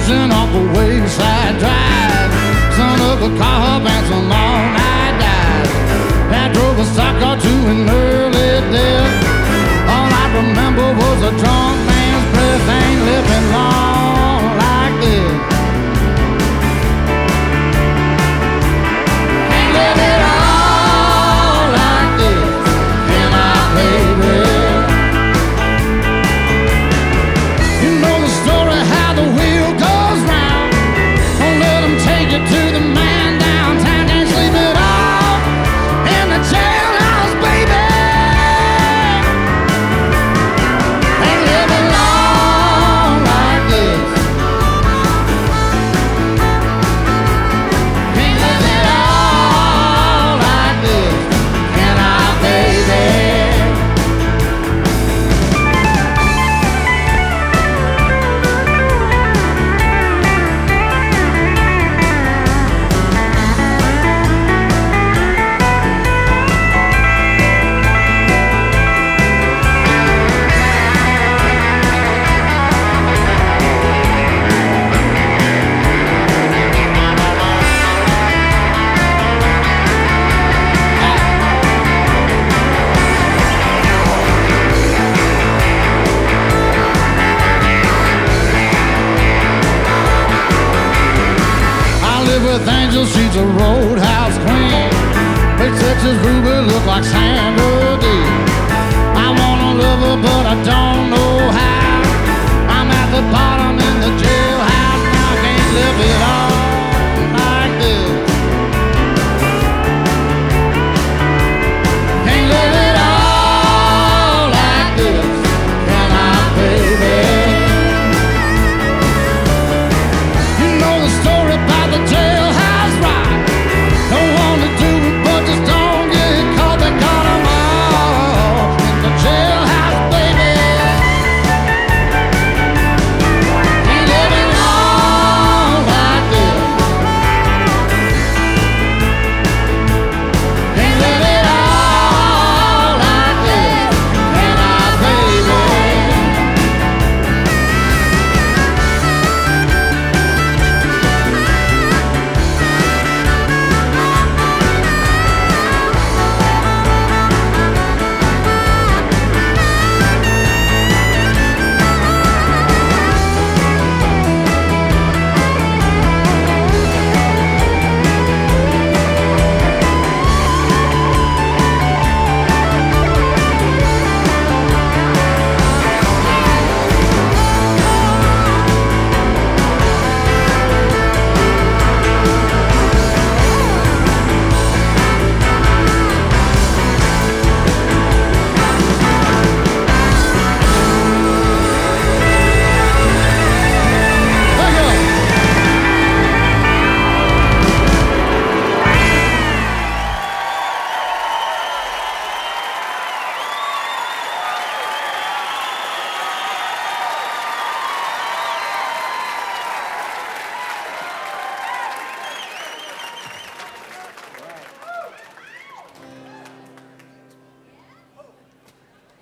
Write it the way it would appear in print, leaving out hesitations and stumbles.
crashing off a wayside drive. Son of a car hop and some all-night dive. That drove a stock car to an early death. All I remember was a drunk man's breath. Ain't living long like this. Ain't living all like this. Can I, baby? You know the story how the wheel goes round. Don't let them take you to the man downtown. Can't sleep it off in the jailhouse, baby. Ain't living long like this. Ain't living all like this. Can I, baby? I live with angels, she's a roadhouse.